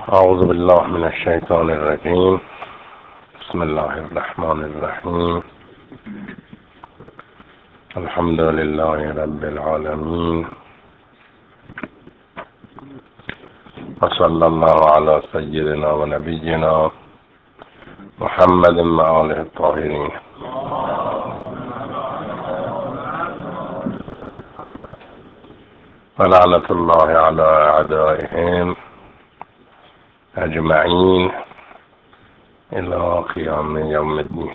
أعوذ بالله من الشيطان الرجيم. بسم الله الرحمن الرحيم. الحمد لله رب العالمين، وصلى الله على سيدنا ونبينا محمد وآله الطاهرين. ولعنة الله على أعدائهم أجمعين إلى قیام یوم الدین.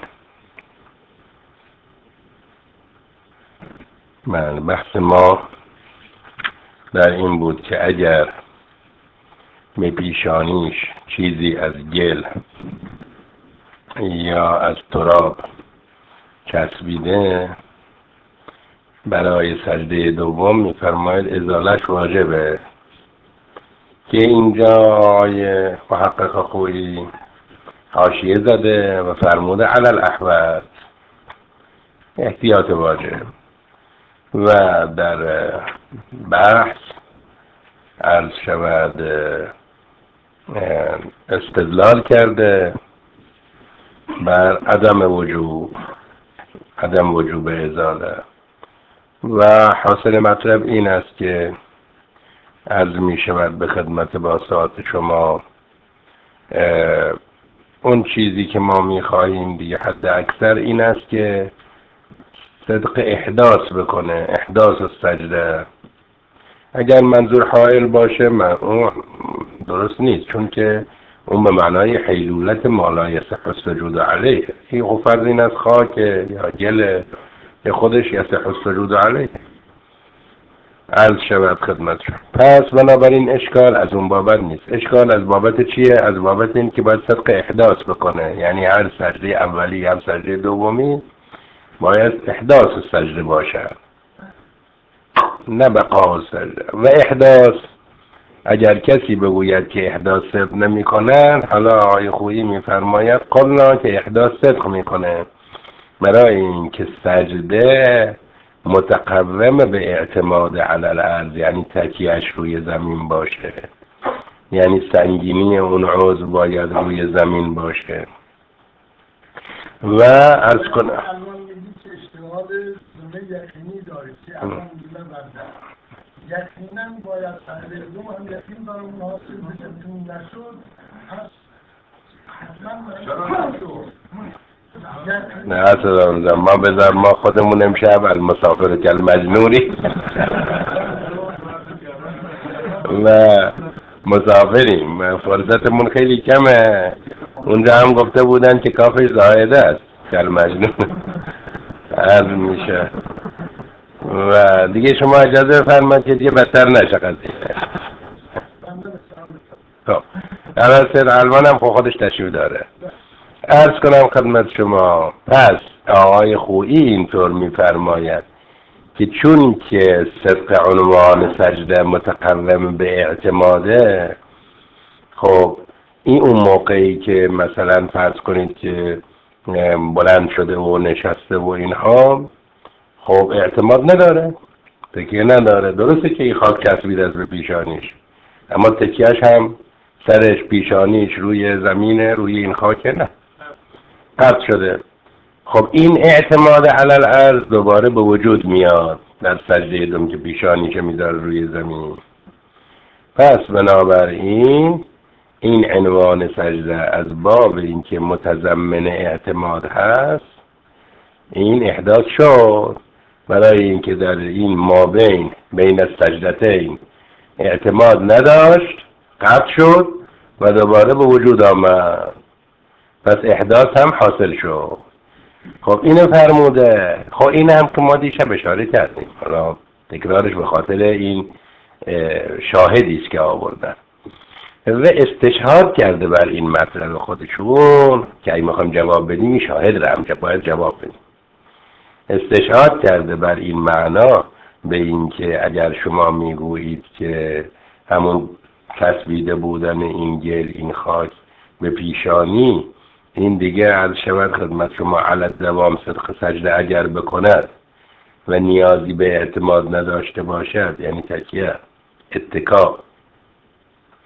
بحث ما در این بود که اگر به پیشانیش چیزی از گل یا از تراب چسبیده، برای سجده دوم می‌فرماید ازالش واجبه، که اینجا آقای محقق خویی حاشیه زده و فرموده علی الاحوط، احتیاط واجب. و در بحث عرض شود استدلال کرده بر عدم وجوب ازاله. و حاصل مطلب این است که عرض می شود به خدمت باسطات شما، اون چیزی که ما می خواهیم دیگه حد اکثر این است که صدق احداث بکنه، احداث السجده. اگر منظور حائل باشه اون درست نیست، چون که اون به معنای حیلولت مالا یصح السجود علیه. این فرض این از خاک یا گل که خودش یصح السجود علیه. عرض شود خدمتشون. پس بنابراین اشکال از اون بابت نیست. اشکال از بابت چیه؟ از بابت این که باید صدق احداث بکنه، یعنی هر سجده اولی هم سجده دومی باید احداث سجده باشه، نه بقا سجده. و احداث اگر کسی بگوید که احداث صدق نمی کنن، حالا آقای خویی میفرماید قلنا که احداث صدق میکنه، برای این که سجده متقوم به اعتماد علی الارض، یعنی تکیهش روی زمین باشه، یعنی سنگینی اون عضو باید روی زمین باشه. و عرض کنم یقینا باید سجده دوم هم یقین دارم حاصل بشه، چون نشد نه اصلا ما بذار ما خودمون امشب المسافر کل مجنونی و مسافریم، فرصتمون خیلی کمه. اونجا هم گفته بودن که کافش زائده است کل مجنون عرض میشه. و دیگه شما اجازه بفرمایید که دیگه بدتر نشه قضیه. خب الان هم خودش تشریف داره. عرض کنم خدمت شما، پس آقای خویی اینطور میفرماید که چون که صدق عنوان سجده متقوم به اعتماده، خب این اون موقعی که مثلا فرض کنید که بلند شده و نشسته و اینها، خب اعتماد نداره، تکیه نداره. درسته که این خاک چسبیده است به پیشانیش، اما تکیهش هم سرش پیشانیش روی زمینه، روی این خاکه نه، قطع شده. خب این اعتماد علی الارض دوباره به وجود میاد در سجده دوم که پیشانیش میذاره روی زمین. پس بنابراین این عنوان سجده از باب این که متضمن اعتماد هست، این احداث شد، برای اینکه در این مابین بین السجدتین اعتماد نداشت، قطع شد و دوباره به وجود آمد. پس احداث هم حاصل شد. خب اینو فرموده. خب این هم که ما دیشب اشاره کردیم، حالا تکرارش به خاطر این شاهدی است که آوردن و استشهاد کرده بر این مطلب خودشون که اگه میخوایم جواب بدیم شاهد رو هم باید جواب بدیم. استشهاد کرده بر این معنا به این که اگر شما میگویید که همون چسبیده بودن این گل، این خاک به پیشانی، این دیگه از شود خدمت شما علی الدوام صدق سجده اگر بکند و نیازی به اعتماد نداشته باشد، یعنی تکیه اتکا،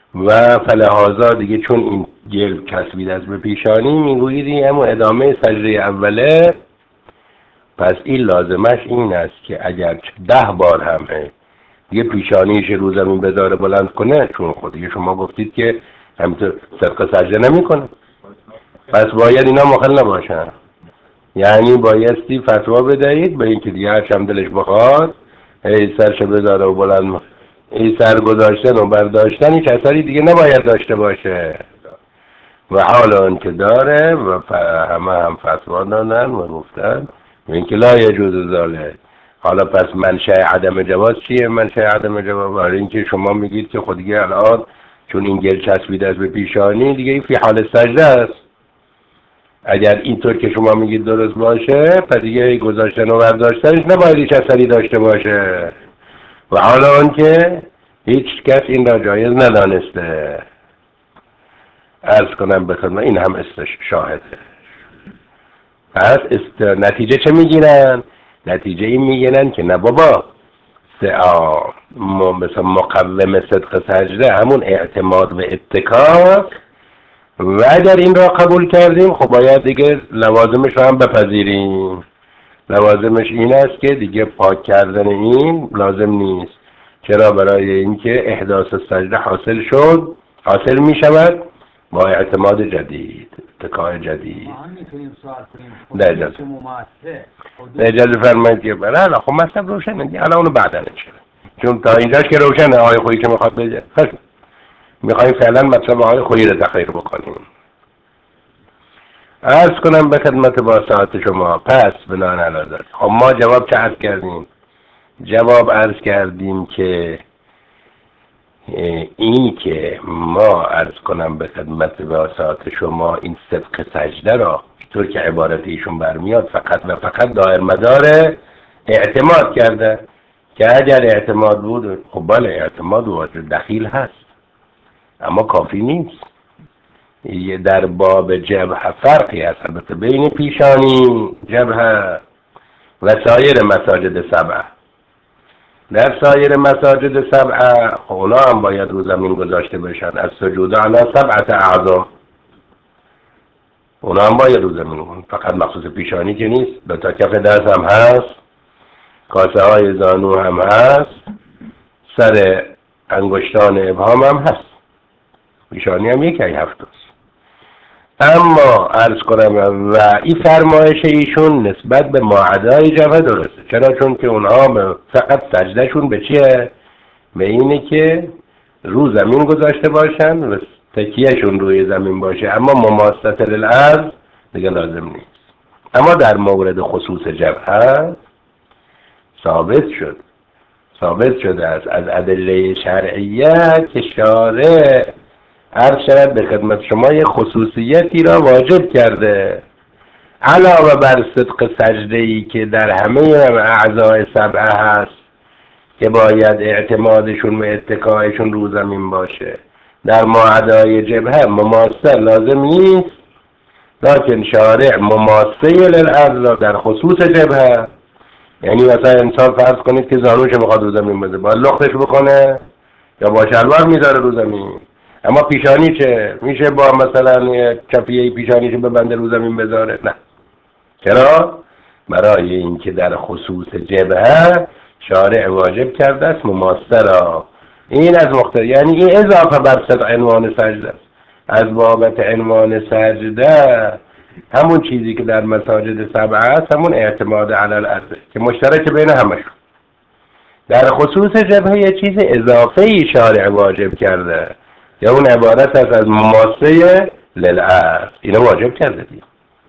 و فلحاظا دیگه چون این گل کسبید از به پیشانی میگویید این همون ادامه سجده اوله. پس این لازمش این است که اگر 10 بار همه یه پیشانیش رو زمین بذاره بلند کنه، چون خود دیگه شما گفتید که همینطور صدق سجده نمیکنه، پس باید اینا مخل نباشن. یعنی بایستی فتوا بدهید به اینکه دیگه هرچم دلش بخواد ای سرش بذاره و بلند، این سر گذاشتن و برداشتن هیچ اثری دیگه نباید داشته باشه. و حالا اون که داره و همه هم فتوا دادن و گفتن و اینکه لا یجوز ذالک. حالا پس منشأ عدم جواز چیه؟ منشأ عدم جواز برای اینکه شما میگید که خود دیگه الان چون این گل چسبیده است به پیشانی دیگه این فی حال سجده است. اگر اینطور که شما میگید درست باشه پس دیگه گذاشتن و برداشتنش نباید هیچ اثری داشته باشه. و حالا اون که هیچ کس این را جایز ندانسته. عرض کنم به خدمت این هم شاهده. پس نتیجه چه میگیرن؟ نتیجه این میگیرن که نه بابا مثلا مقوم صدق سجده همون اعتماد و اتکاست و اگر این را قبول کردیم خب باید دیگه لوازمش رو هم بپذیریم. لوازمش این است که دیگه پاک کردن این لازم نیست. چرا؟ برای اینکه احداث سجده حاصل می شود با اعتماد جدید، اتکای جدید. اجازه فرمایید که بله خب مطلب روشنه دیگه، الان اونو بعدا چه، چون تا اینجاش که روشنه آقای خویی که میخواد بگه. میخوایم فعلا مطلب آقای خویی رو تقریر بکنیم. عرض کنم به خدمت با ساعت شما. پس بنان علی ذلک خب ما جواب چه عرض کردیم؟ جواب عرض کردیم که این که ما عرض کنم به خدمت واسات شما این صدق سجده را طور که عبارت ایشون برمیاد فقط و فقط دایر مدار اعتماد کرده که اگر اعتماد بود خب بله اعتماد واجب دخیل هست اما کافی نیست. یه در باب جبهه فرقی هست البته بین پیشانی جبهه و سایر مساجد سبعه. در سایر مساجد سبعه اونا هم باید رو زمین گذاشته بشن از سجود علی سبعه اعظم. اونا هم باید رو زمین، فقط مخصوص پیشانی که نیست، به تا کف دست هم هست، کاسه های زانو هم هست، سر انگشتان ابهام هم هست، پیشانی هم یکی هفتاست. اما عرض کنم و این فرمایش ایشون نسبت به ماعدای جبهه درسته. چرا؟ چون که اونها فقط سجدهشون به چیه؟ به اینه که رو زمین گذاشته باشن و تکیهشون روی زمین باشه، اما مماست للارض دیگه لازم نیست. اما در مورد خصوص جبهه ثابت شده است از ادله شرعیه که شارع عرض شود به خدمت شما یه خصوصیتی را واجب کرده علاوه بر صدق سجده‌ای که در همه اعضای سبعه هست که باید اعتمادشون و اتکایشون رو زمین باشه. در ماعدای جبهه مماثل لازم نیست، لکن شارع مماثل للارض در خصوص جبهه. یعنی مثلا انسان فرض کنید که زانوش میخواد رو زمین بذاره، باید لختش بکنه یا با شلوار میذاره رو زمین. اما پیشانی چه؟ میشه با مثلا کفیه پیشانیشو ببنده رو زمین بذاره؟ نه. چرا؟ برای اینکه در خصوص جبهه شارع واجب کرده است مماثلا. این از یعنی این اضافه بر صدق عنوان سجده است. از بابت عنوان سجده همون چیزی که در مساجد سبعه است همون اعتماد علی الارض که مشترک بین همشون. در خصوص جبهه یه چیز اضافه ای شارع واجب کرده یا اون عبارت است از مماثله للارض، اینو واجب کرده دیگه.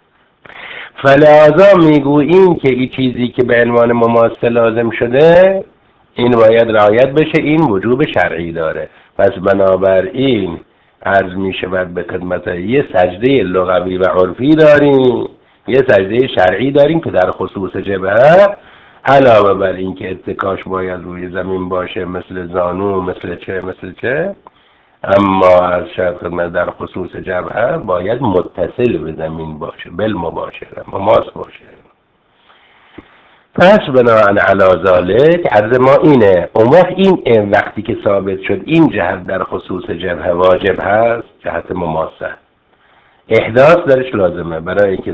فلذا میگوییم که این چیزی که به عنوان مماثل لازم شده این باید رعایت بشه، این وجوب شرعی داره. پس بنابراین عرض می شود به خدمت یه سجده لغوی و عرفی داریم، یه سجده شرعی داریم که در خصوص جبهه علاوه بر این که اتکاش باید روی زمین باشه مثل زانو مثل چه اما از شرط خدمت در خصوص جبهه باید متصل به زمین باشه، بالمباشره مماس باشه. پس بناهن علی ذالک عرض ما اینه. اون وقت این وقتی که ثابت شد این جهت در خصوص جبهه واجب هست، جهت مماسه احداث درش لازمه، برای اینکه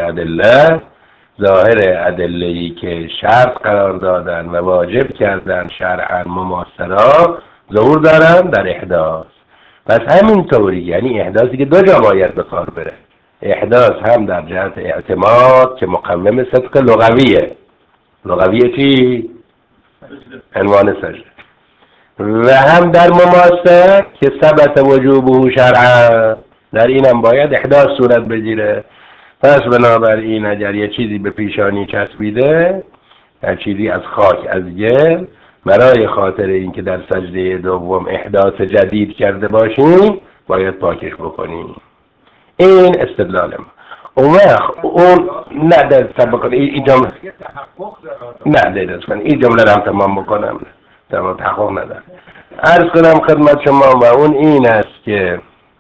ظاهر ادله‌ای که شرط قرار دادن و واجب کردن شرعاً مماسه را ظهور دارن در احداث. پس همینطوری یعنی احداثی که دو جا باید به کار بره، احداث هم در جهت اعتماد که مقوم صدق لغویه چی؟ عنوان سجده، و هم در مماسه که ثبت وجوبه شرعا، در این هم باید احداث صورت بگیره. پس بنابراین اگر یه چیزی به پیشانی چسبیده، یه چیزی از خاک از گل، برای خاطر اینکه در سجده دوم احداث جدید کرده باشیم باید پاکش بکنیم. این استدلال ما. اون نه در سبب این جمله نه دیدست کنم این جمله رو هم تمام بکنم، تمام تحقیق ندارم. عرض کنم خدمت شما و اون این است که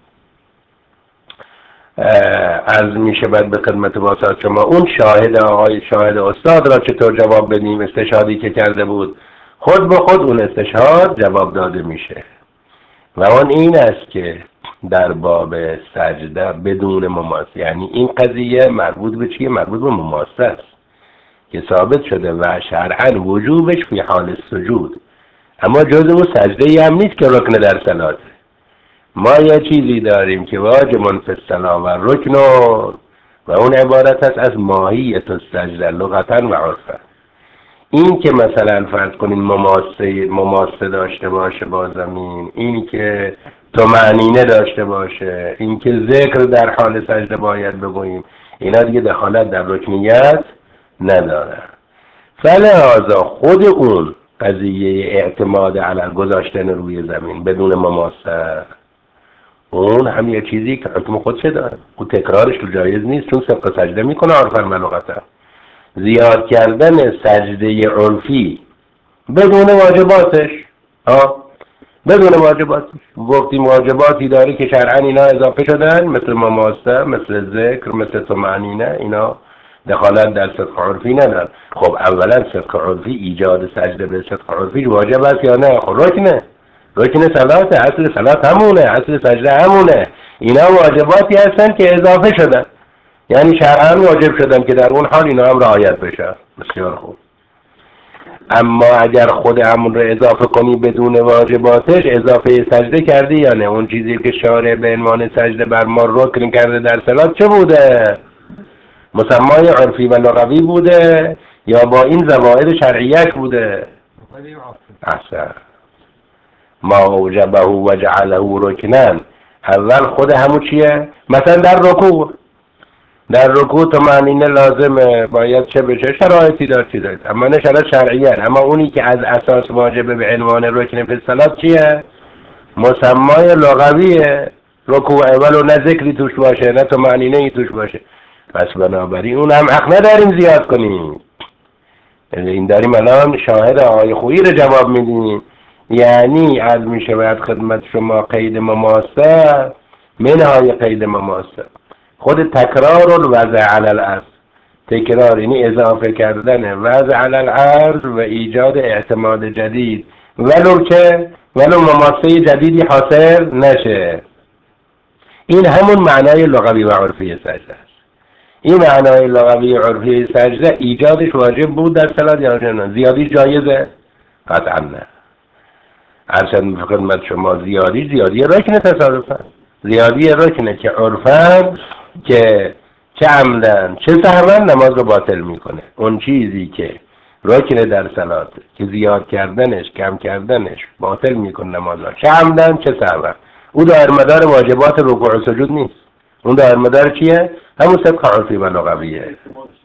عرض میشه باید به خدمت واسط شما اون شاهد استاد را چطور جواب بدیم. استشهادی که کرده بود خود به خود اون استشهاد جواب داده میشه و اون این است که در باب سجده بدون مماسه، یعنی این قضیه مربوط به چیه؟ مربوط به مماسه است که ثابت شده و شرعاً وجوبش فی حال سجود، اما جزء سجده هم نیست که رکن در صلات. ما یه چیزی داریم که واجب فی الصلاة و رکن و اون عبارت است از ماهیت السجده لغتا و عرفا. این که مثلا فرض کنین مماسه داشته باشه با زمین، این که طمأنینه داشته باشه، این که ذکر در حال سجده باید بگوییم، اینا دیگه دخالت در رکنیت نداره. فلهذا خود اون قضیه اعتماد علی گذاشتن روی زمین بدون مماسه، اون هم یه چیزی که حکم خودشه داره، اون تکرارش تو جایز نیست، چون سبق سجده میکنه عرفا و لغتا. زیاد کردن سجده عرفی بدون واجباتش، بدون واجباتش، وقتی واجباتی داره که شرعاً اینا اضافه شدن، مثل مماسه، مثل ذکر، مثل طمأنینه، اینا دخالت در صدق عرفی ندارن. خب اولا صدق عرفی، ایجاد سجده به صدق عرفی واجب است یا نه؟ خب رکن صلات، اصل صلات همونه، اصل سجده همونه. اینا واجباتی هستن که اضافه شدن، یعنی شرعاً واجب شدن که در اون حال اینا هم رعایت بشه. بسیار خوب. اما اگر خود همون رو اضافه کنی بدون واجباتش، اضافه سجده کردی یا نه؟ اون چیزی که شارع به عنوان سجده بر ما رکن کرده در صلات چه بوده؟ مسمای عرفی و لغوی بوده یا با این زوائد شرعیه بوده؟ احسن. ما اوجبه و جعله رکنن، اول خود همون چیه؟ مثلا در رکوع طمأنینه لازمه، باید چه بشه؟ شرایطی دار چی دارید، اما نه شرایط شرعیه. اما اونی که از اساس واجبه به عنوان رکن فی الصلاة چیه؟ مسمای لغویه. رکوع ولو نه ذکری توش باشه نه طمأنینه ای توش باشه. پس بنابراین اون هم حق نداریم زیاد کنیم. این داریم الان شاهد آقای خویی رو جواب میدیم. یعنی از میشه باید خدمت شما قید مماسه، منهای قید مماسه خود تکرار الوضع علی الارض، تکرار یعنی اضافه کردن وضع علی الارض و ایجاد اعتماد جدید، ولو مماسه جدیدی حاصل نشه. این همون معنای لغوی و عرفی سجده است. این معنای لغوی و عرفی سجده ایجادش واجب بود در صلات یا نه؟ زیادی جایزه؟ قطعا نه. ارشد خدمت شما زیادی رکن تصادفا، زیادی رکنه که عرفاً که چه عمدن چه سهواً نماز رو باطل میکنه. اون چیزی که رکن در صلات که زیاد کردنش کم کردنش باطل میکنه نماز رو، چه عمدن چه سهواً، او دایر مدار واجبات رکوع و سجود نیست. اون دایر مدار چیه؟ همون صدق عرفی و لغویه.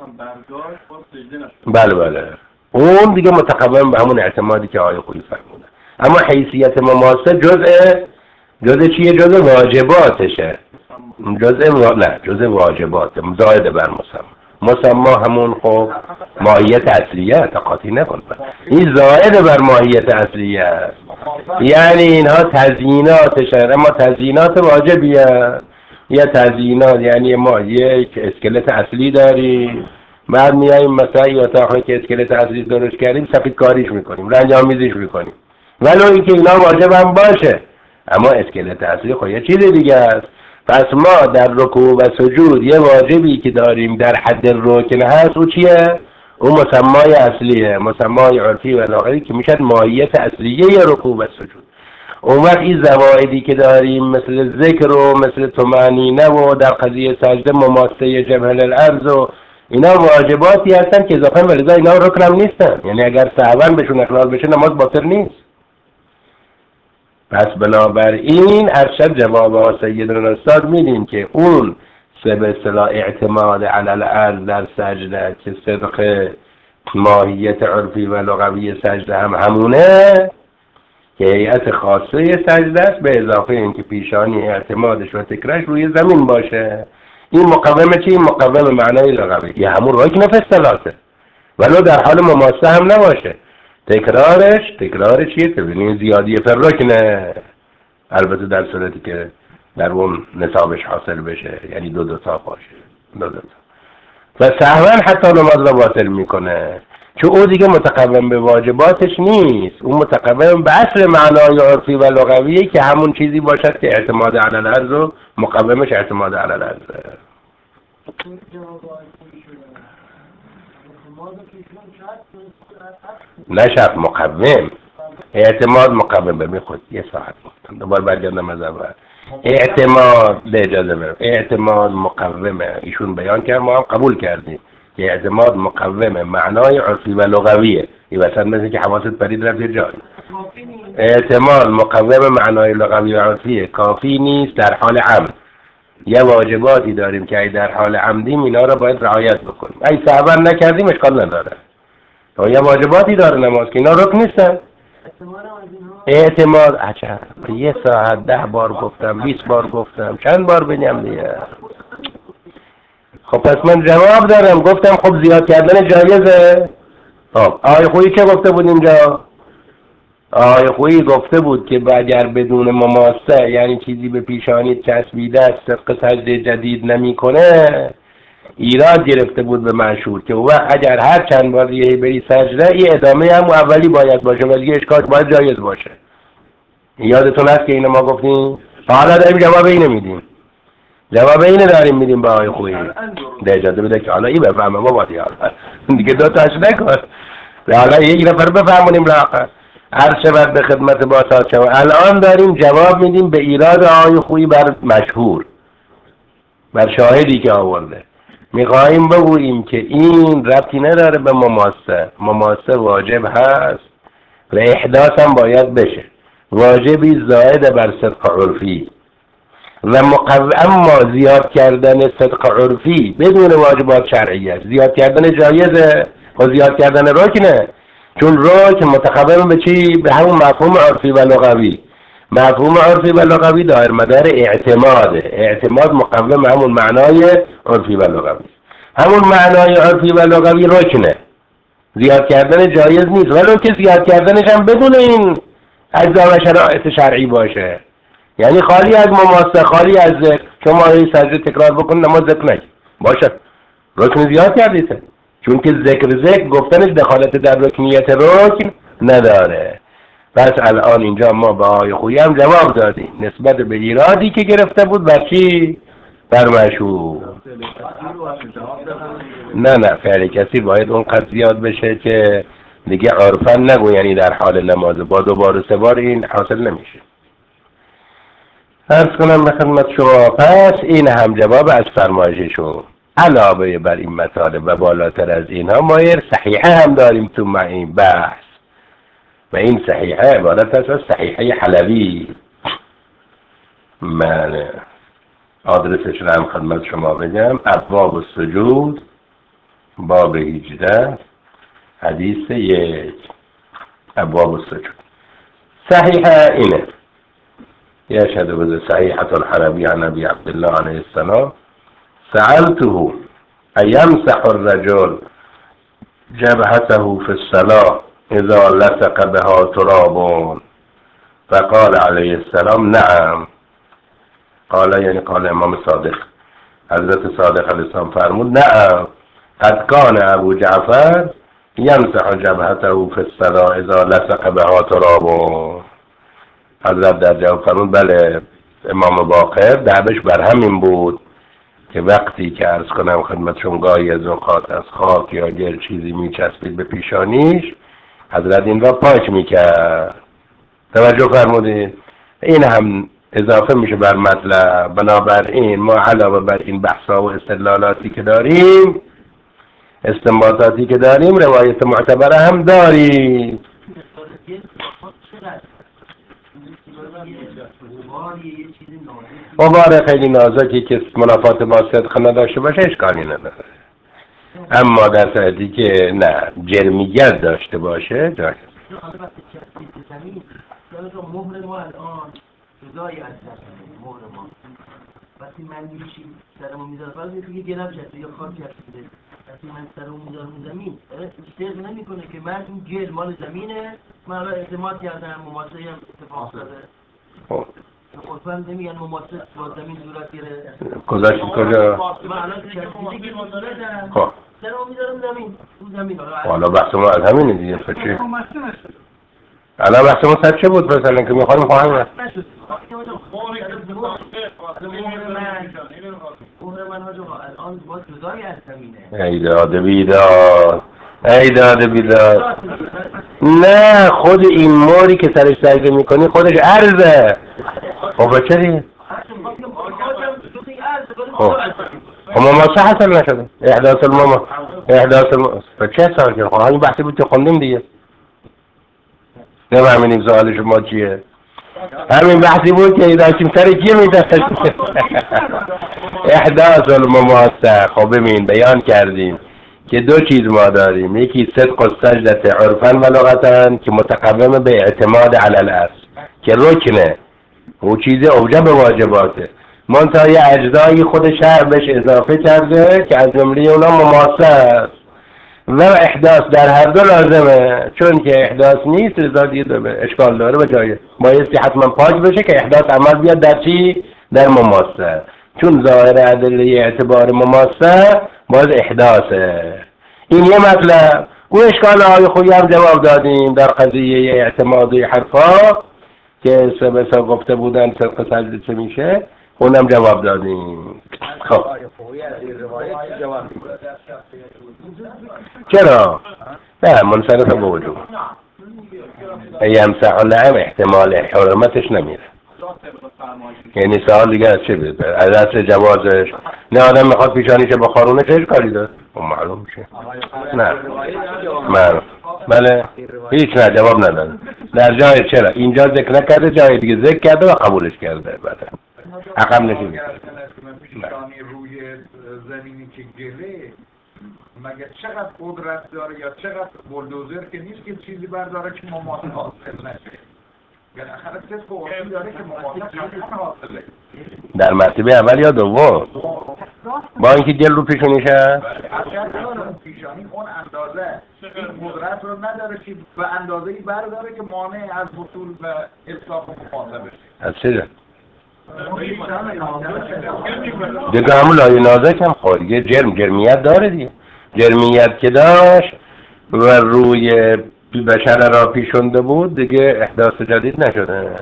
بله اون دیگه متقوم به همون اعتمادی که آقای خویی فرمودن. اما حیثیت مماسه جزء چیه؟ جزء واجباتشه. جزء واجبات زائد بر مسما همون خب ماهیت اصلیه، تقاطی نکن، این زائد بر ماهیت اصلیه، یعنی اینها تزییناتشه. اما تزیینات واجبیه. یا تزیینات یعنی ما یک اسکلت اصلی داریم، بعد میاییم مثلا یا اتاقی که اسکلت اصلی درست کردیم سفید کاریش میکنیم، رنگ آمیزیش میکنیم، ولو اینکه اینا واجب هم باشه، اما اسکلت اصلی خود یه چیز دیگه است. پس ما در رکوع و سجود یه واجبی که داریم در حد رکن هست، او چیه؟ اون مسمای اصلیه، مسمای عرفی و لاغری که میشد ماهیت اصلیه رکوع و سجود. اون وقت این زوایدی که داریم مثل ذکر و مثل طمأنینه و در قضیه سجده مماسه جبهه الارض و اینا واجباتی هستن که اضافه و لذا اینا رکن هم نیستن، یعنی اگر سهوا بهشون اخلال بشه نماز باطل نیست. پس بنابراین ارشد جواب سیدنا استاد میدیم که اون به اصطلاح اعتماد علی الارض در سجده که صدق ماهیت عرفی و لغوی سجده هم همونه که هیئت خاصه سجده است، به اضافه اینکه پیشانی اعتمادش و تکرارش روی زمین باشه. این مقومه چی؟ این مقوم معنای لغوی، یه همون رکن فی الصلاته، ولو در حال مماسه هم نباشه. تکرارش چیه؟ ببینید زیادی فرکنه، البته در صورتی که در اون نصابش حاصل بشه، یعنی دو تا باشه، دو تا. و سهوا حتی نماز رو باطل میکنه، چون او دیگه متقوم به واجباتش نیست، اون متقوم به اصل معنای عرفی و لغویه که همون چیزی باشد که اعتماد علی الارض و مقومش اعتماد علی الارض. نشد مقوم، اعتماد مقوم. به خود یه ساعت گفتم، دوباره برگردم از اول. اعتماد به اجازه برم، اعتماد مقومه، ایشون بیان کرد ما هم قبول کردیم که اعتماد مقومه معنای عرفی و لغویه. این وسط مثل که حواست پرید رفت جای. اعتماد مقوم معنای لغوی و عرفیه، کافی نیست در حال عمد. یه واجباتی داریم که در حال عمدیم اینا رو باید رعایت بکنیم، ای سهوا نکردیم اشکال نداره. تو یه واجباتی داره نماز که اینا رکن نیستن. اعتماد عجب، یه ساعت 10 بار گفتم، 20 بار گفتم، چند بار بگم دیگه؟ خب پس من جواب دارم، گفتم خب زیاد کردن جایزه. خب آقای خویی چه گفته بود اینجا؟ آقای خویی گفته بود که اگر بدون مماسه، یعنی چیزی به پیشانی چسبیده است، طبق سجده جدید نمیکنه، ایراد گرفته بود به مشهور که او اگر هر چند بار دیگه بری سجده، این ادامه هم اولی باید باشه و دیگه اشکال باید جایز باشه. یادتون هست که اینو ما گفتیم؟ حالا داریم جواب اینو میدیم، جواب اینو داریم میدیم به آقای خویی. ده اجازه بده که حالا این بفهمه بابا دیگه دو تاش نکن، حالا یک نفر بفهمونیم لااقل. هر شود به خدمت با ساز شما. الان داریم جواب میدیم به ایراد آقای خویی بر مشهور، بر شاهدی که آورده. میخواهیم بگوییم که این ربطی نداره به مماسه، مماسه واجب هست و احداث هم باید بشه، واجبی زائد بر صدق عرفی و اما زیاد کردن صدق عرفی بدون واجبات شرعی است. زیاد کردن جایزه و زیاد کردن رکنه، چون رکن متقوم به چی؟ به همون مفهوم عرفی و لغوی. مفهوم عرفی و لغوی دایر مدار اعتماده، اعتماد مقوم همون معنای عرفی و لغوی، همون معنای عرفی و لغوی رکنه، زیاد کردن جایز نیست، ولو که زیاد کردنش هم بدون این اجزا و شرایط شرعی باشه، یعنی خالی از مماسه، خالی از ذکر. شما این سجده تکرار بکن نماز ذکر نگی باشه، رکن زیاد کردیته، چون که ذکر گفتنش دخالت در رکنیت رکن نداره. پس الان اینجا ما به آقای خویی هم جواب دادیم نسبت به ایرادی که گرفته بود بر چی؟ بر مشهور. نه فعل کثیر باید اونقدر زیاد بشه که دیگه عرفا نگو، یعنی در حال نماز با 2 بار و 3 بار این حاصل نمیشه. عرض کنم به خدمت شما، پس این هم جواب از فرمایششون. علاوه بر این مطالب و بالاتر از اینها ما یه صحیحه هم داریم تو این بحث، و این صحیحه عبارت است از صحیحه حلبی. من آدرسش رو هم خدمت شما بگم، ابواب السجود باب 18 حدیث 1. ابواب السجود صحیحه اینه. يشهد بذ صحيحة الحلبي عن أبي عبد الله عليه السلام سألته أيمسح الرجل جبهته في الصلاة إذا لصق بها تراب؟ فقال عليه السلام نعم. قال يعني قال امام صادق، حضرت صادق علیه السلام فرمود نعم. قد کان ابو جعفر یمسح جبهته فی الصلاة اذا لصق بها تراب. حضرت در جواب فرمود بله امام باقر دعوش بر همین بود که وقتی که عرض کنم خدمتشون گاهی از اوقات از خاک یا گل چیزی میچسبید به پیشانیش، حضرت این را پاک میکرد. توجه فرمودید؟ این هم اضافه میشه بر مطلب. بنابراین ما علاوه بر این بحثا و استدلالاتی که داریم، استنباطاتی که داریم، روایت معتبره هم داریم. غبار خیلی نازکی که منافات با صدق نداشته باشه اشکالی نداره، اما در صورتی که نه جرمیت داشته باشه جایز. مهر ما الان جدای از مهر ما وقتی من میشیم سرمو میذارم فرض دیگه گلم شد یا خاک شده، وقتی من سرمو میذارم زمین استرس نمیکنه که من این گل مال زمینه، من الان اعتماد کردم مماسه هم اتفاق داره. خودم نمیگن مماسه با زمین صورت گرفت. گذاشت کجا؟ من الان دیگه مزارم سرمو میذارم زمین، تو زمین. حالا بحث ما از همینه دیگه. فچی؟ الان بحث ما سر چه بود مثلا که میخوایم خواهم رفت؟ ای داده بیداد، ای داده بیداد. نه خود این موری که سرش سجده میکنی خودش عرضه. خب چه دیگه؟ خب مماسه حاصل نشده. احداث الماما چه حساب کرد؟ خب همین بحثی بود که خوندیم دیگه. نفهمینیم سوال شما چیه؟ همین بحثی بود که داشتیم سر کی میدهد. احداث المماسه. خب ببین بیان کردیم که دو چیز ما داریم، یکی صدق السجدة عرفا و لغتا که متقوم به اعتماد علی الاصل که رکنه و چیز اوجب واجباته، منتها یه اجزایی خود شرع بهش اضافه کرده که از جمله اونا مماسه است و احداث در هر دو لازمه، چون که احداث نیست رضا دیگه اشکال داره و جایه بایستی حتما پاک بشه که احداث عمل بیاد در چی؟ در مماسه، چون ظاهر ادله اعتبار مماسه باز احداثه. این یه مطلب. اون اشکال های خوبی هم جواب دادیم در قضیه اعتمادی حرفا که سبسا گفته بودن صدق سجده چه میشه، اونم جواب دادیم. خب چرا؟ نه منصرف به وجود یمسح نعم احتمال حرمتش نمیره. یعنی سوال دیگه از چه بود؟ از اصل جوازش. نه آدم میخواد پیشانیشه با خارونه چه کاری داره؟ اون معلوم میشه. نه معلوم. بله هیچ نه جواب نداره. در جای چرا؟ اینجا ذکر نکرده، جای دیگه ذکر کرده و قبولش کرده. بله عقب نشین پیشانی روی زمینی که گله مگه چقدر قدرت داره یا چقدر بلدوزر که نیست که چیزی برداره که مماسه حاصل نشه. بالاخره صدق و اصول داره که مماسه حاصله در مرتبه اول یا دوم با اینکه گل رو پیشونیشه پیشانی اون اندازه این قدرت رو نداره که به اندازه‌ای برداره که مانع از وصول به اطلاق مماسه بشه. از چه دیگه همون لایه نازک هم خواهد یه جرمیت داره دیگه. جرمیت که داشت و روی بشر را پیشونده بود دیگه احداث جدید نشده.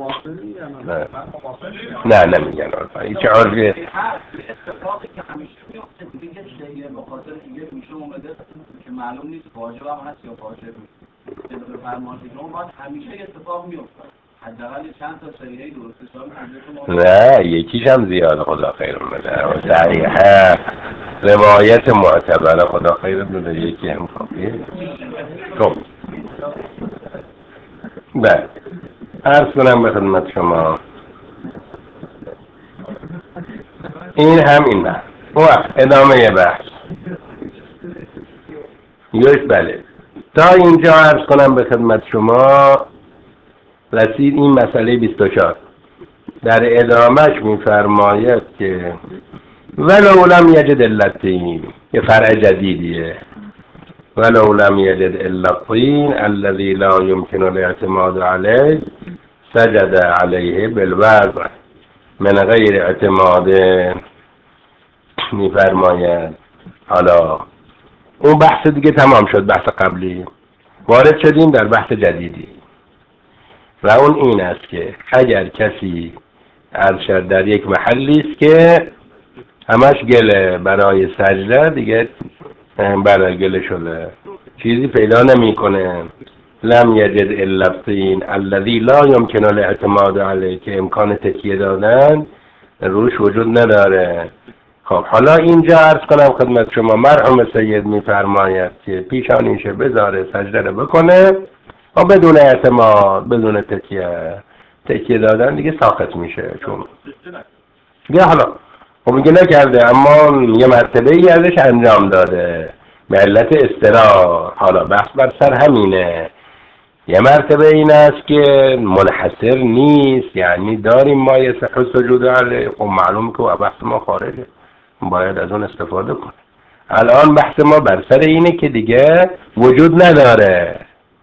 نه نمیگن هیچ عرفی اتفاقی که همیشه میفته دیگه شیء به خاطر اینکه میشه اومده که معلوم نیست واجب هم هست یا واجب نیست. به فرمانده باید همیشه اتفاق میفته. حداقل چند تا سریعه درست حسابی نه یکیش هم زیاد خدا خیر بده. صحیحه روایت معتبره خدا خیر بده یکی هم کافیه. خب بله عرض کنم به خدمت شما این هم این بحث ادامه بحث یک. بله تا اینجا عرض کنم به خدمت شما رسید این مسئله 24. در ادامهش میفرماید که ولو لم یجد اللتین، یه فرع جدیدیه، ولو لم یجد الا الطین الذی لا یمکن الاعتماد علیه سجد علیه بالوضع من غیر اعتماد. میفرماید حالا اون بحث دیگه تمام شد، بحث قبلی. وارد شدیم در بحث جدیدی و اون این است که اگر کسی ارشد در یک محلی است که همش گله برای سجده، دیگه برای گله شده، چیزی پیدا نمیکنه، لم یجد الا الطین الذی لا یمکن الاعتماد علیه، که امکان تکیه دادن روش وجود نداره. خب حالا اینجا عرض کنم خدمت شما، مرحوم سید میفرماید که پیشانیشه بذاره سجده رو بکنه و بدون اعتماد، بدون تکیه دادن دیگه ساقط میشه. چون دیگه حالا خب میگه نکرده، اما یه مرتبه ای ازش انجام داده به علت اضطرار. حالا بحث بر سر همینه. یه مرتبه این است که منحصر نیست، یعنی داریم ما یه صحه سجود علیه، خب معلوم که بحث ما خارجه، باید از اون استفاده کنه. الان بحث ما بر سر اینه که دیگه وجود نداره.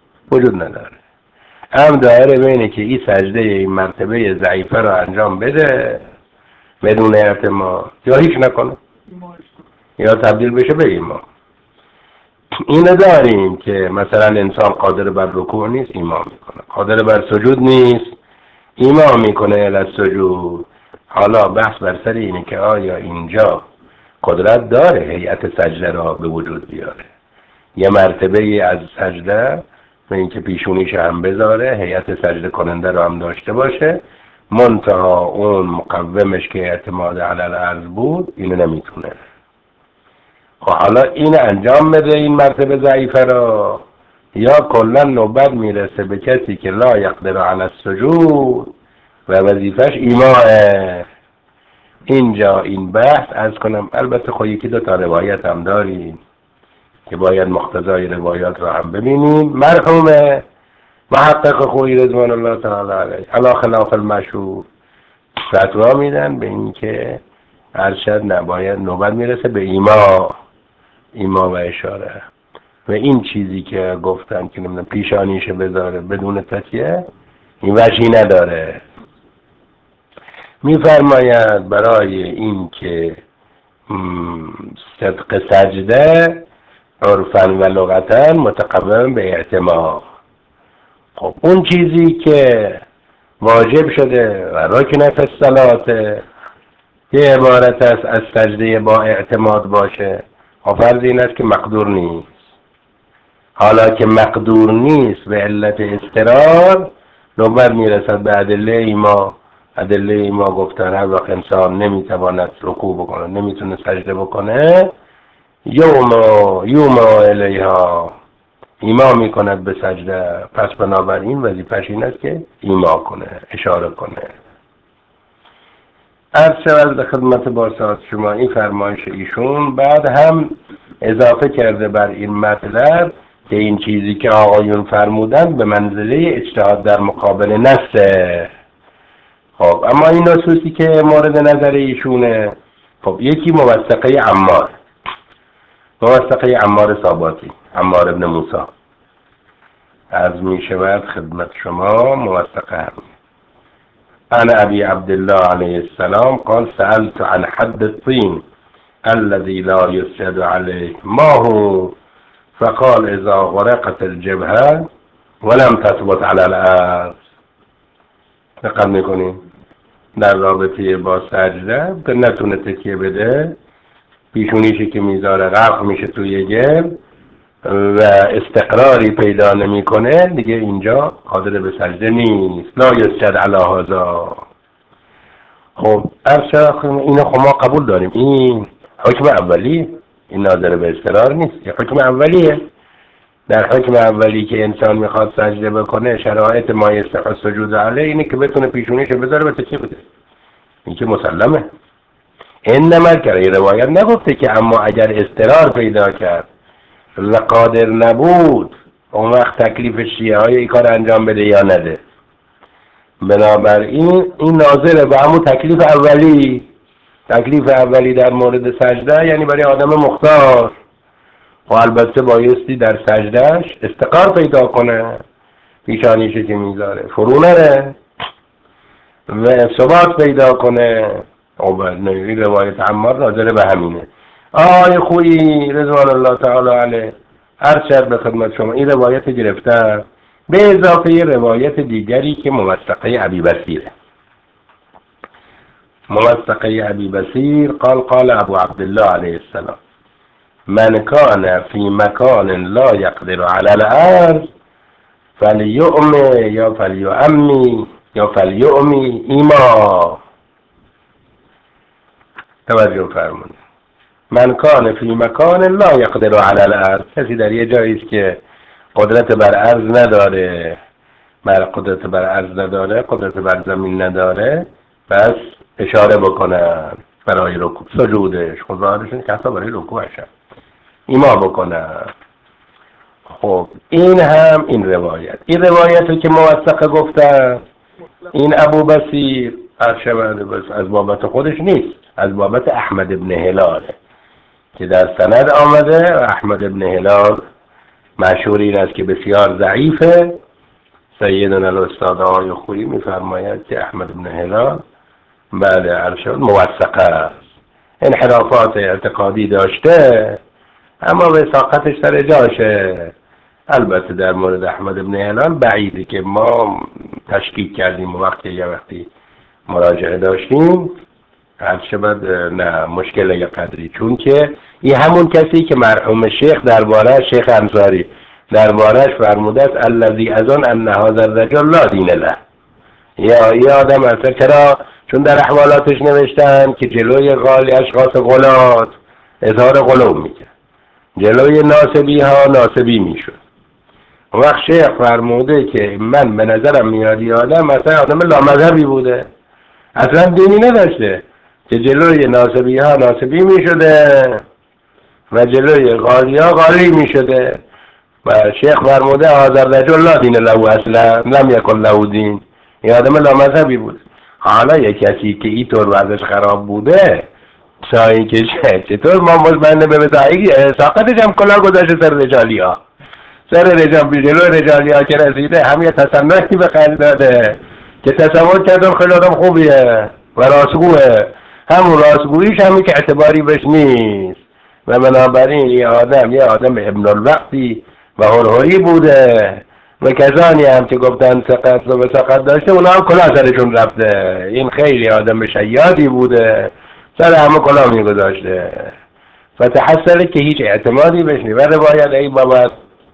هم دایره بینه که این سجده این مرتبه ضعیفه رو انجام بده بدون اعتماد، یا هیچ نکنه یا تبدیل بشه به ایمان. اینو داریم که مثلا انسان قادر بر رکوع نیست، ایمان میکنه، قادر بر سجود نیست، ایمان میکنه الی سجود. حالا بحث بر سر اینه که آیا اینجا قدرت داره هیئت سجده را به وجود بیاره، یه مرتبه از سجده به اینکه پیشونیش هم بذاره، هیئت سجده کننده رو هم داشته باشه، منتها اون مقومش که اعتماد علی الارض بود اینو نمیتونه. خب حالا این انجام بده این مرتبه ضعیفه را، یا کلا نوبت میرسه به کسی که لا یقدر علی السجود و وظیفش ایمانه. اینجا این بحث از کنم، البته خب یکی دو تا روایت هم داریم که باید مقتضای روایات را هم ببینیم. مرحوم محقق خویی رضوان الله تعالی علیه علی خلاف المشهور فتوا میدن به این که ارشد نباید، نوبت میرسه به ایما و اشاره. و این چیزی که گفتن که نمیدونم پیشانیشه بذاره بدون تکیه، این وجهی نداره. میفرماید برای این که صدق سجده عرفاً و لغتاً متقوم به اعتماد. خب اون چیزی که واجب شده و رکن فی الصلاة که عبارت است از سجده با اعتماد باشه، فرض این است که مقدور نیست. حالا که مقدور نیست به علت اضطرار، نوبت میرسد به ادله ایما گفتن هر وقت انسان نمیتواند رکوع بکنه، نمیتونه سجده بکنه، یوم الیها، ایما میکند به سجده، پس بنابراین وظیفه‌اش این است که ایما کنه، اشاره کنه. عرض شود به خدمت بارسات شما این فرمایش ایشون بعد هم اضافه کرده بر این مطلب که این چیزی که آقایون فرمودن به منزله اجتهاد در مقابل نصه. خب اما این نصوصی که مورد نظر ایشونه، خب یکی موثقه عمار ثاباتی، عمار ابن موسی، عرض می شود خدمت شما موثقه هم. عن ابي عبد الله عليه السلام قال سألت عن حد الطين الذي لا يسجد عليه ما هو فقال اذا غرقت الجبهة ولم تثبت على الارض. دقت میکنیم در رابطه با سجده که نتونه تکیه بده، پیشونیشی که میذاره غرق میشه توی گل و استقراری پیدا نمیکنه، دیگه اینجا قادر به سجده نیست. لا یسجد علی هذا. خب اینو خب ما قبول داریم، این حکم اولی، این ناظر به استقرار نیست، این حکم اولیه. در حکم اولی که انسان میخواد سجده بکنه، شرایط ما یصح السجود علیه اینه که بتونه پیشونیشو بذاره و تکیه بده، این که مسلمه. انما این روایت نگفته که اما اگر اضطرار پیدا کرد و قادر نبود، اون وقت تکلیف شیعه های این کار انجام بده یا نده. بنابراین این ناظر به همون تکلیف اولی در مورد سجده، یعنی برای آدم مختار، و البته بایستی در سجدهش استقرار پیدا کنه، پیشانیشه که میذاره فرو نره و ثبات پیدا کنه. این روایت عمار ناظر به همینه. آقای خویی رضوان الله تعالی علیه عرض شد به خدمت شما این روایت گرفتم به اضافه روایت دیگری که موثقه ابی بصیره. موثقه ابی بصیر قال ابو عبدالله علیه السلام من کان فی مکان لا یقدر علی الارض فلیؤمی یا فلیؤمی یا فلیؤمی ایما. توجه فرمونید. من کان فی مکان لا یقدر علی الارض، کسی در یه جایی است که قدرت بر ارض نداره، قدرت بر ارض نداره، قدرت بر زمین نداره، بس اشاره بکنن برای رکوع سجودش، خضاعتشون که اصلا برای رکوعش ایما بکنن. خب این هم این روایت که موثقه گفتن این ابو بصیر بس از بابت خودش نیست، از بابت احمد ابن هلاله که در سند آمده و احمد ابن هلال مشهور این است که بسیار ضعیفه. سیدنا الاستاد آقای خویی میفرماید که احمد ابن هلال بله ارشد موثقه است، انحرافات اعتقادی داشته اما وثاقتش سر جاشه. البته در مورد احمد ابن هلال بعیده که ما تشکیک کردیم وقتی مراجعه داشتیم هر شبد نه مشکل یا قدری، چون که این همون کسی که مرحوم شیخ درباره شیخ انصاری دربارهش فرموده است الذی اظن ان هذا الرجل لا دین له. یا آدم اصلا چرا؟ چون در احوالاتش نوشتن که جلوی اشخاص غلات اظهار غلو میکرد، جلوی ناسبی ها ناسبی میشد. وقت شیخ فرموده که من به نظرم میاد یه آدم مثلا آدم لامذهبی بوده، اصلا دینی نداشته که جلوی ناسبی ها ناسبی میشده و جلوی غالی ها غالی میشده. و شیخ فرموده هذا الرجل لا دین له اصلا لم یکن له دین، این آدم لامذهبی بود. حالا یک کسی که اینطور وضعش خراب بوده سایی که چطور ما مطمئن به بداعی ساقتش هم کلا گذاشته سر رجالی ها، سر جلو رجالی ها که رسیده هم یه تصنعی به خرید داده که تصور کردم خیلی آدم خوبیه و راستگوه، همون راستگوییش همی که اعتباری بهش نیست و بنابراین یه آدم ابن الوقتی و هرهری بوده و کسانی هم که گفتن سقط و سقط داشته اونا هم کلا سرشون رفته. این خیلی آدم شیادی بوده، سر همه کلا میگذاشته و تحصله که هیچ اعتمادی بهش نیست. و روایت ای بابت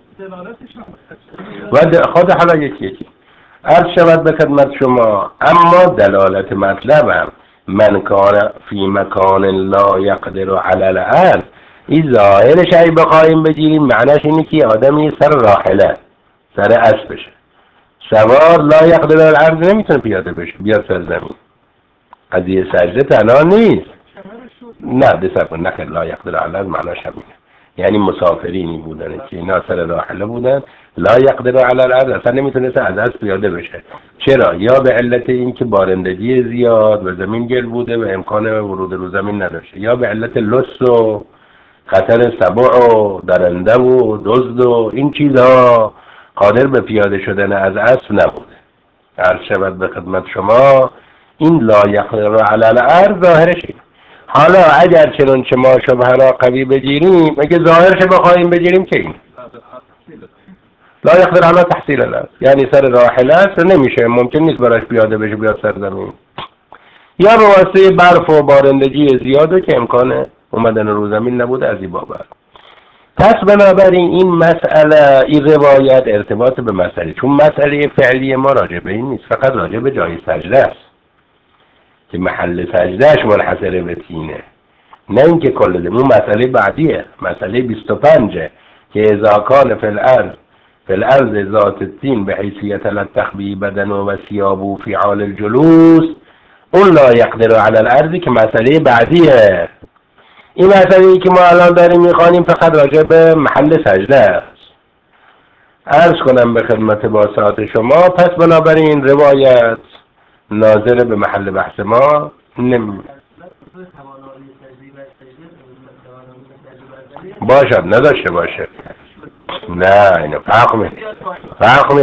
و خود حالا یکی عرض شود به خدمت شما. اما دلالت مطلبم من کان فی مکان لا یقدر علی الارض، این ظاهرش ای بخواهیم بگیریم معنیش اینه که آدمی سر راحله سر اسبشه سوار لا یقدر علی الارض نمیتونه پیاده بشه بیاد سر زمین. قضیه سجده تنها نیست، نه دسته نخیر لا یقدر علی الارض معنیش همینه، یعنی مسافرینی بودن که اینا سر راحله بودن لا یقدر علی الارض اصلا نمیتونست از اسب پیاده بشه. چرا؟ یا به علت این که بارندگی زیاد و زمین گل بوده و امکان ورود رو زمین نداشته، یا به علت لص و خطر سبع و درنده و دزد و این چیزها قادر به پیاده شدن از اسب نبوده. عرض شود به خدمت شما این لا یقدر علی الارض ظاهرش این. حالا اگر چنانچه ما شبه را قوی بگیریم، اگه ظاهرش بخواهیم بگیریم که این لا یقدر علی تحصیل الارض یعنی سر راحله است نمیشه، ممکن نیست براش پیاده بشه بیاد سر زمین، یا به واسطه برف و بارندگی زیاده که امکان اومدن رو زمین نبوده از این بابت. پس بنابراین این مسئله این روایت ارتباط به مسئله، چون مسئله فعلی ما راجع به این نیست، فقط راجع به جای سجده است که محل سجدهش منحصر به تینه، نه اینکه کل اون مسئله بعدیه. مسئله 25 که اذا کان فی الارض ذات التین به حیثیت لتخبی بدن و ثیابه فی حال الجلوس اون لا یقدر علی الارض که مسئله بعدیه. این مسئله‌ای که ما الان داریم میخوانیم فقط راجع به محل سجده است. عرض کنم به خدمت باسط شما پس بنابراین روایت ناظر به محل بحث ما باشد نداشته باشه، نه اینو فرق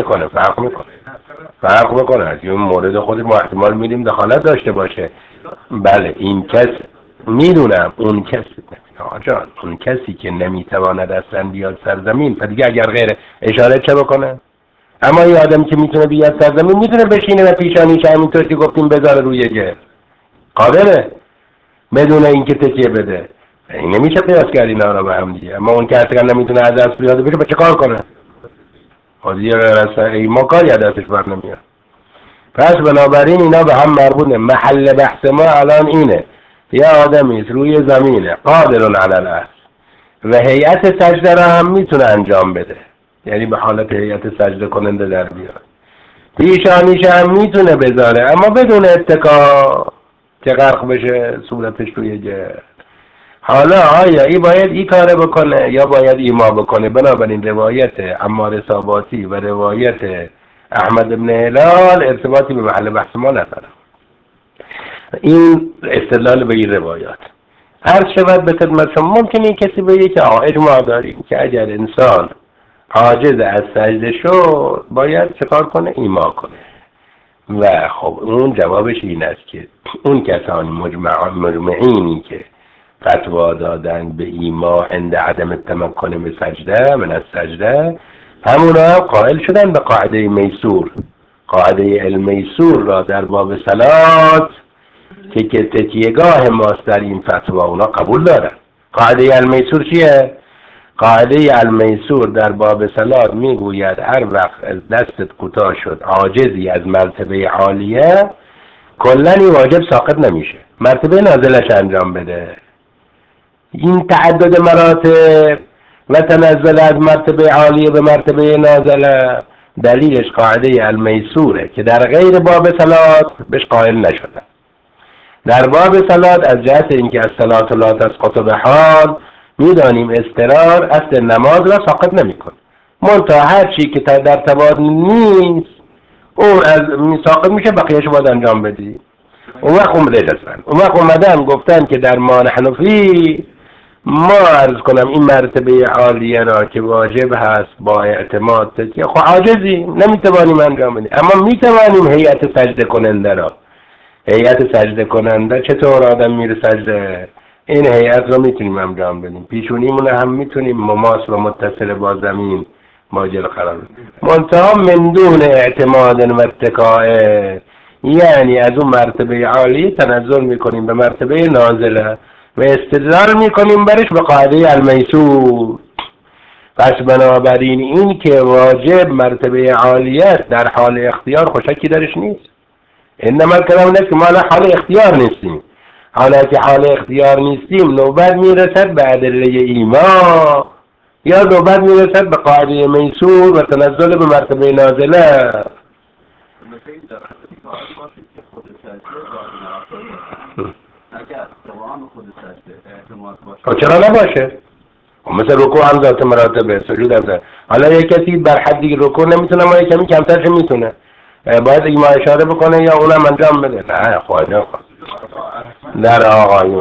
میکنه از این مورد خودی ما احتمال میدیم دخالت داشته باشه. بله این کس میدونم اون کسی آجان اون کسی که نمیتواند اصلا بیاد سرزمین و دیگه اگر غیر اشاره چه بکنه؟ اما این آدمی که میتونه بیاد سرزمین میتونه بشینه و پیشانیش همینطور که گفتیم بذاره روی گرد قادره بدون اینکه تکیه بده. این نمیشه قیاس کرد اینا رو به هم دیگه. اما اون که اصلا نمیتونه از دست بیاده بشه چه کار کنه؟ خودی ما کاری از دستش بر نمیاد. پس بنابراین اینا به هم مربوطه. محل بحث ما الان اینه یه آدمی روی زمینه قادرون علی الاصل و هیئت سجده را هم میتونه انجام بده، یعنی به حالت هیئت سجده کننده در بیاد، پیشانیش هم میتونه بذاره اما بدون اتکا که غرق بشه صورتش توی گرد. حالا آیا ای باید ای کاره بکنه یا باید ایما بکنه؟ بنابراین روایت عمار ثاباتی و روایت احمد بن هلال ارتباطی به محل بحث ما نداره. این استدلال به این روایات. عرض شود به خدمت شما ممکنه کسی بگه که اجماع داریم که اگر انسان عاجز از سجده شد باید چکار کنه؟ ایما کنه. و خب اون جوابش این است که اون کسانی مجمعینی که فتوا دادن به ایما عند عدم التمکن به سجده من از سجده، همونا هم قائل شدن به قاعده میسور. قاعده المیسور را در باب صلات که تکیهگاه ماست در این فتوا اونا قبول دارن. قاعده المیسور چیه؟ قاعده المیسور در باب صلات میگوید هر وقت از دستت کوتاه شد عاجزی از مرتبه عالیه کلاً این واجب ساقط نمیشه، مرتبه نازلش انجام بده. این تعدد مراتب و تنزل از مرتبه عالیه به مرتبه نازله دلیلش قاعده المیسوره که در غیر باب صلات بهش قائل نشدن. در باب صلات از جهت اینکه از صلات لا تسقط به حال میدانیم استقرار اصل نماز را ساقط نمیکنه، منتها هر چی که در تبادل نیست اون از ساقط میشه بقیهش باید انجام بدی. اون وقت اومدن گفتن که در ما حنفی ما عرض کنم این مرتبه عالیه را که واجب هست با اعتماد تکیه خب عاجزی نمیتوانیم انجام بدیم، اما میتوانیم هیئت سجده کننده را. هیئت سجده کننده چطور آدم میره سجده؟ این هیئت را میتونیم انجام بدیم، پیشونیمون هم میتونیم مماس و متصل با زمین ماجل قرار بدیم، منتها من دون اعتماد و اتکاء، یعنی از اون مرتبه عالی تنزل میکنیم به مرتبه نازله و استدلال میکنیم برش به قاعده المیسور. پس بنابراین این که واجب مرتبه عالی است در حال اختیار خوشکی درش نیست. انما کلام نیست که ما حال اختیار نیستیم، حالا که حال اختیار نیستیم نوبت میرسد به ادله ایما یا نوبت میرسد به قاعده میسور و تنزل به مرتبه نازله. چرا نباشه؟ مثل رکوع هم ذات مراتبه، سجود هم ذات. حالا یک کسی بر حدی رکوع نمیتونه ما کمی کمترش میتونه، باید ایما اشاره بکنه یا اونم انجام بده؟ نه خواهده در آقایون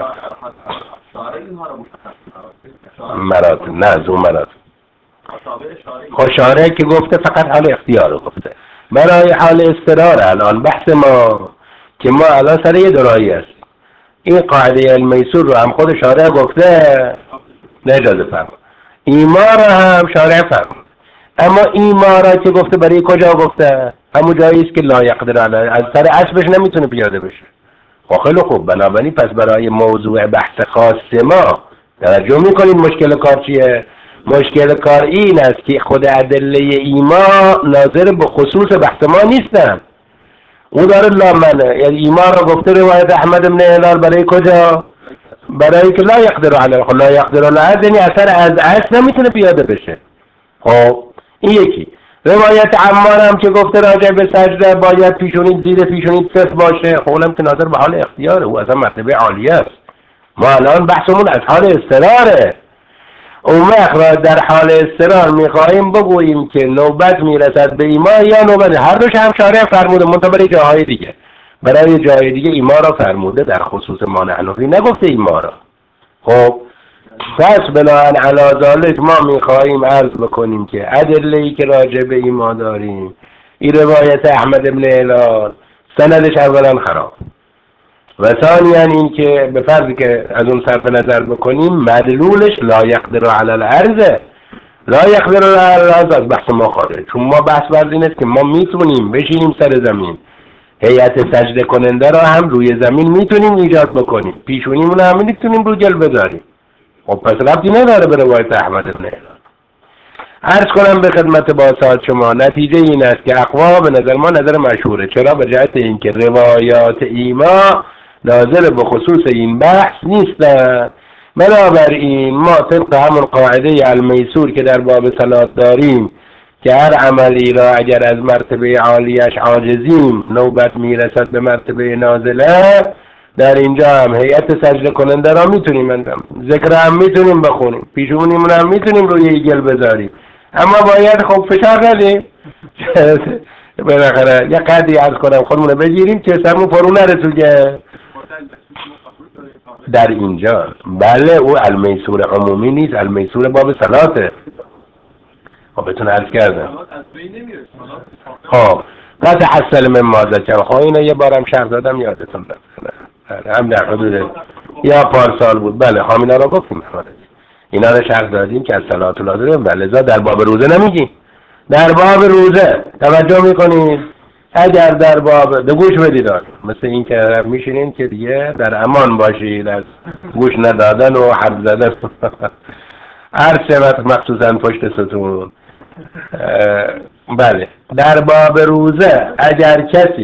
مراتب نه زون مراتب خوشاره که گفته فقط حال اختیار رو گفته. برای حال استقرار الان بحث ما که ما الان سر یه درایی است، این قاعده المیسور رو هم خود شارع گفته نجازه فرمود، ایما را هم شارع فرمود، اما ایما را که گفته برای کجا گفته؟ همون جایی است که لا یقدر علیه، از سر اسبش نمیتونه پیاده بشه. خیلی خوب، بنابراین پس برای موضوع بحث خاص ما توجه میکنید مشکل کار چیه؟ مشکل کار این است که خود ادله ایما ناظر به خصوص بحث ما نیستن. اون داره لامنه، یعنی ایما را گفته روایت احمد بن هلال برای کجا؟ برای که لا یقدر علیه، لا یقدر علیه یعنی اثر از اصل نمیتونه پیاده بشه. خب این یکی. روایت عمار هم که گفته راجع به سجده باید پیشونید زیر پیشونید صف باشه، خب اونم که ناظر به حال اختیاره، او اصلا مرتبه عالیه است. ما الان بحثمون از حال استقراره. اون وقت در حال استقرار میخواهیم بگوییم که نوبت میرسد به ایما یا نوبت، هر دوش هم شارع فرموده، منتها برای جاهای دیگه، برای جای دیگه ایما را فرموده، در خصوص ما حنفی نگفته ایما را. خب پس بناهن علی ذالک ما میخواهیم عرض بکنیم که ادله‌ای که راجع به ایما داریم این روایت احمد بن هلال سندش اولا خراب، و ثانیاً این که به فرضی که از اون صرف نظر بکنیم مدلولش لا یقدر علی الارض، لا یقدر علی الارض از بحث ما خارج، چون ما بحث بر این است که ما میتونیم بشینیم سر زمین، هیئت سجده کننده را هم روی زمین میتونیم ایجاد بکنیم، پیشونیمون هم میتونیم رو گل بذاریم. خب پس ربطی نداره به روایت احمد بن هلال. عرض کنم به خدمت باسط شما نتیجه این است که اقوا به نظر ما نظر مشهوره. چرا؟ به جهت اینکه روایات ایما ناظر به خصوص این بحث نیستند. بنابراین ما طبق همون قاعده المیسور که در باب صلات داریم که هر عملی را اگر از مرتبه عالیش عاجزیم نوبت میرسد به مرتبه نازله، در اینجا هم هیئت سجده کننده را میتونیم انجام، ذکر هم میتونیم بخونیم، پیشونیمون هم میتونیم روی گل بذاریم، اما باید خب فشار ندیم. بالاخره یه قدری عرض کنم خودمونه بگیریم که سرمون فرو نره تو گل. در اینجا بله او المیسور عمومی نیست، المیسور باب صلاته. خب بهتون عرض کردم. خب قطع حسل من مازه که خب اینو یه بارم شرح دادم یادتون رفت، هم در حدود یا پارسال بود. بله همینا رو گفتیم، اینا رو شرح دادیم که از صلات لازم، بله در باب روزه نمیگیم. در باب روزه توجه میکنید اگر در باب به گوش بدید، مثل این که میشینین که دیگه در امان باشید از گوش ندادن و حرف زدن. هر شبت مخصوصا پشت ستون. بله در باب روزه اگر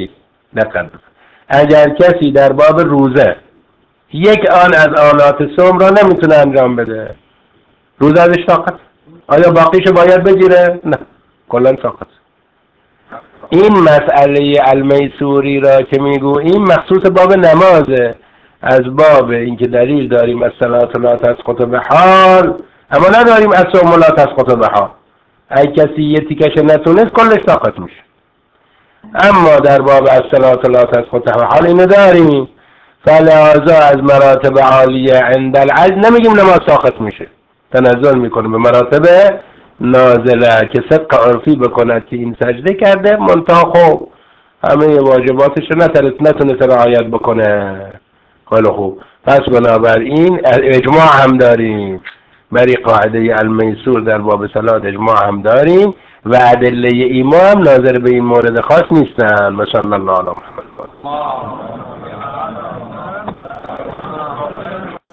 کسی در باب روزه یک آن از آلات صوم را نمیتونه انجام بده، روزه ازش ساقط. آیا باقیشو باید بگیره؟ نه، کلن ساقط. این مسئله المیسوری را که میگوییم مخصوص باب نمازه. از باب اینکه دلیل داریم از صلات لا تسقط بحال، اما نداریم از صوم لا تسقط بحال. اگه کسی یه تیکش نتونست کلش ساقط میشه. اما در باب از صلات لا تسقط بحال اینو داریم، فلذا از مراتب عالیه عند العجز نمیگیم نماز ساقط میشه، تنزل میکنه به مراتب نازله که صدق عرفی بکند که این سجده کرده منتها خب همه واجباتش رو نتونسته رعایت بکنه. خیلی خوب، پس بنابراین اجماع هم داریم بری قاعده المیسور در باب صلات، اجماع هم داریم و ادله ایما هم ناظر به این مورد خاص نیستن. مثلا الله علیه محمد